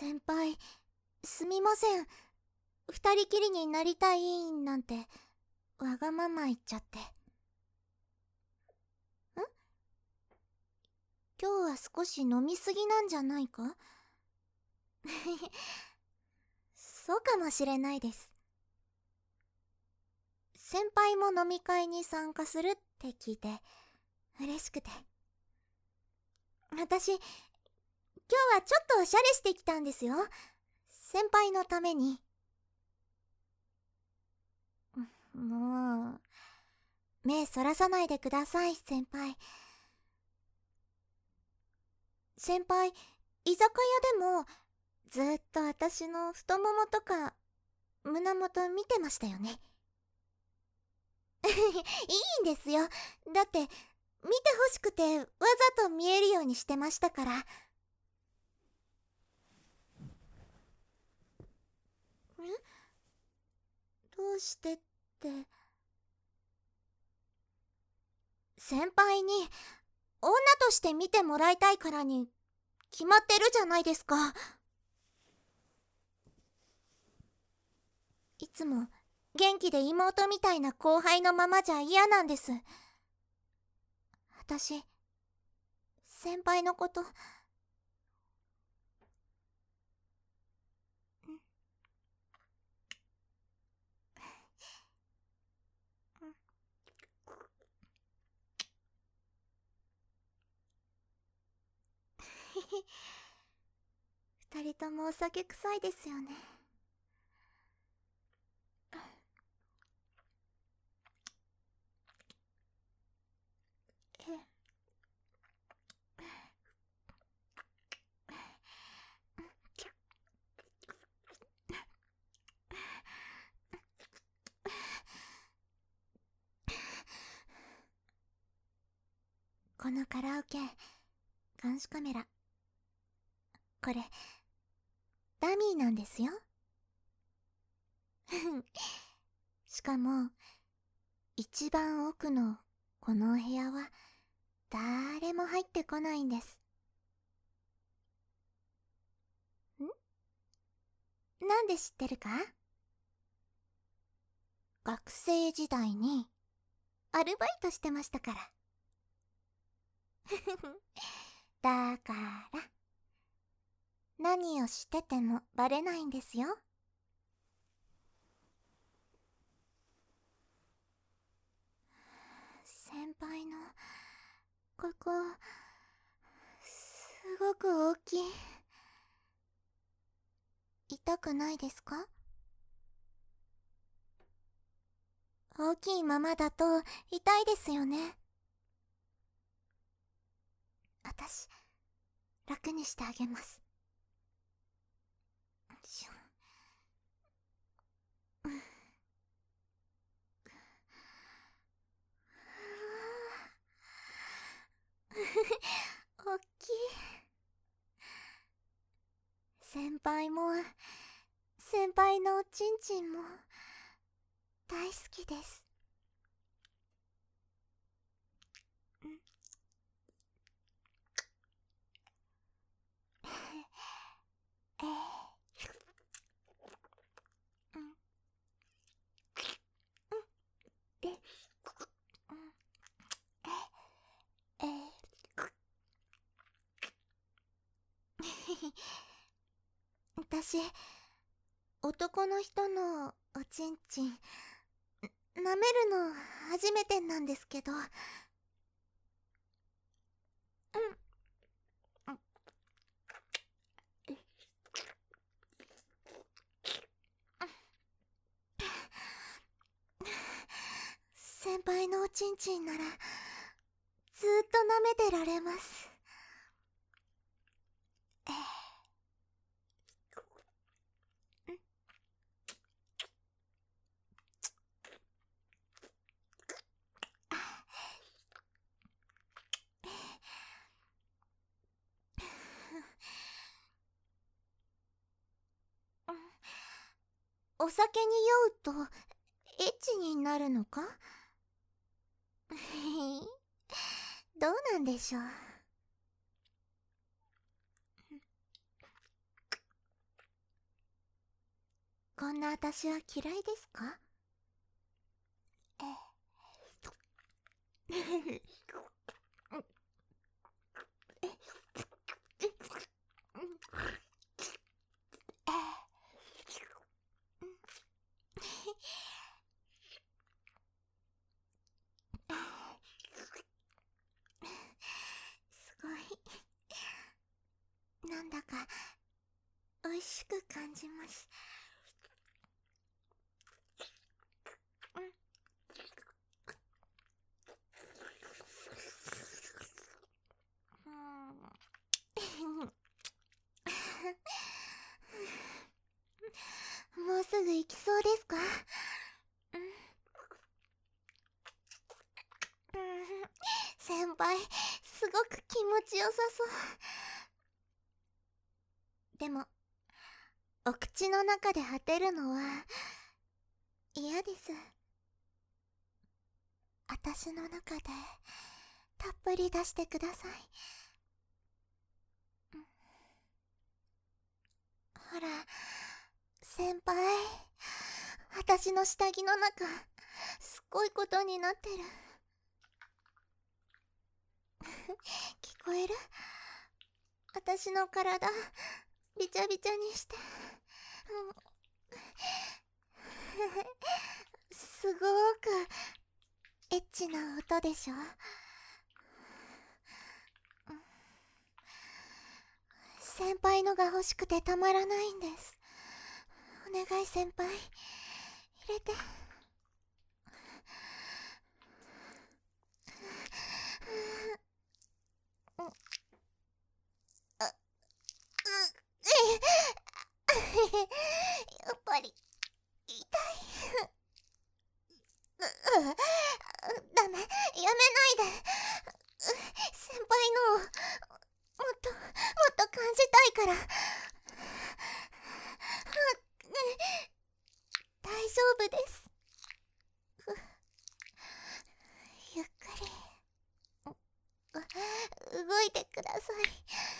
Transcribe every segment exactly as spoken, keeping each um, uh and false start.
先輩、すみません。二人きりになりたいなんてわがまま言っちゃって。ん？今日は少し飲みすぎなんじゃないか？そうかもしれないです。先輩も飲み会に参加するって聞いて嬉しくて。私、今日はちょっとおしゃれしてきたんですよ。先輩のために。もう、目そらさないでください、先輩。先輩、居酒屋でもずっと私の太ももとか胸元見てましたよね。いいんですよ。だって見てほしくてわざと見えるようにしてましたから。ん？どうしてって。先輩に女として見てもらいたいからに決まってるじゃないですか。いつも元気で妹みたいな後輩のままじゃ嫌なんです。私、先輩のこと。二人ともお酒臭いですよね。このカラオケ監視カメラ、これダミーなんですよ。しかも一番奥のこのお部屋は誰も入ってこないんです。ん？なんで知ってるか？学生時代にアルバイトしてましたから。だから何をしててもバレないんですよ。先輩のここすごく大きい。痛くないですか？大きいままだと痛いですよね。私、楽にしてあげます。しょ大きい。先輩も先輩のおちんちんも大好きです。ええええ私、男の人のおちんちん舐めるの初めてなんですけど。先輩のおちんちんならずっと舐めてられます。えお酒に酔うとエッチになるのか？どうなんでしょう。 こんな私は嫌いですか？すごい、なんだか美味しく感じます。もうすぐ行きそうですか？先輩、すごく気持ちよさそう。でも、お口の中で果てるのは嫌です。私の中でたっぷり出してください。ほら、先輩、私の下着の中、すっごいことになってる。聞こえる？私の体、びちゃびちゃにして。すごーく、エッチな音でしょ？先輩のが欲しくてたまらないんです。お願い先輩、入れて。やっぱり痛い。ダメ、やめないで。先輩のをもっともっと感じたいから。大丈夫です。ゆっくり動いてください。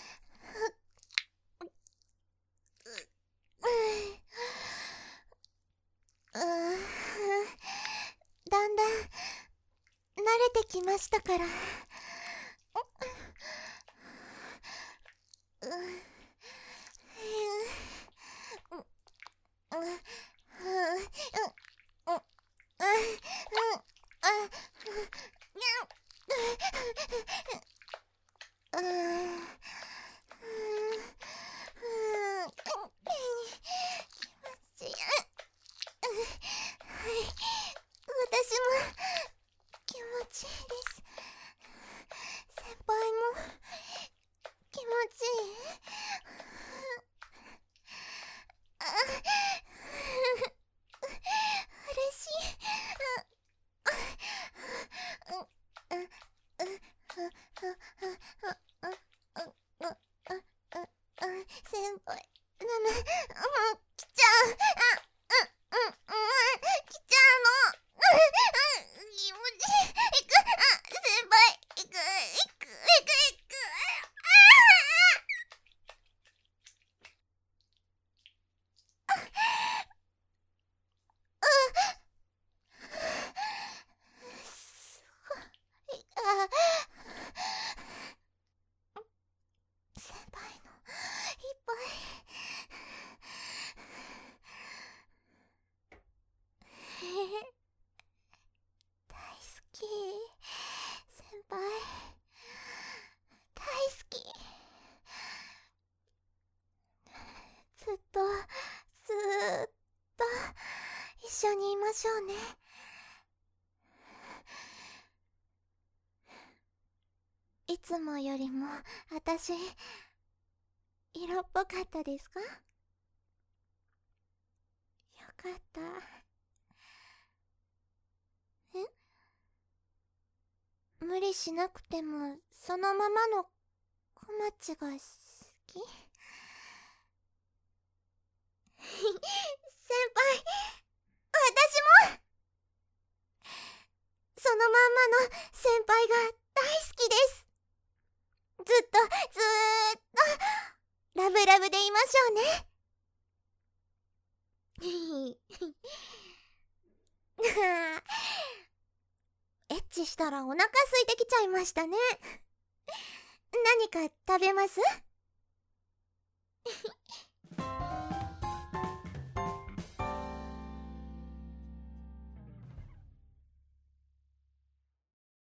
うーん、だんだん慣れてきましたから。私も気持ちいいです。先輩も気持ちいい。あ、嬉しい。先輩、ダメ、もう来ちゃう。あ、うん、うん、来ちゃうの。気持ちいい。行く。あ、先輩、行く、行く、行く、行く。すごい。あ、先輩のいっぱい。大好き。先輩、大好き。ずっとずーっと一緒にいましょうね。いつもよりも私色っぽかったですか？よかった。え？無理しなくてもそのままの小町が好き？先輩、私もそのまんまの先輩が大好きです。ずっとずーっとラブラブでいましょうね。 エッチしたらお腹空いてきちゃいましたね。何か食べます？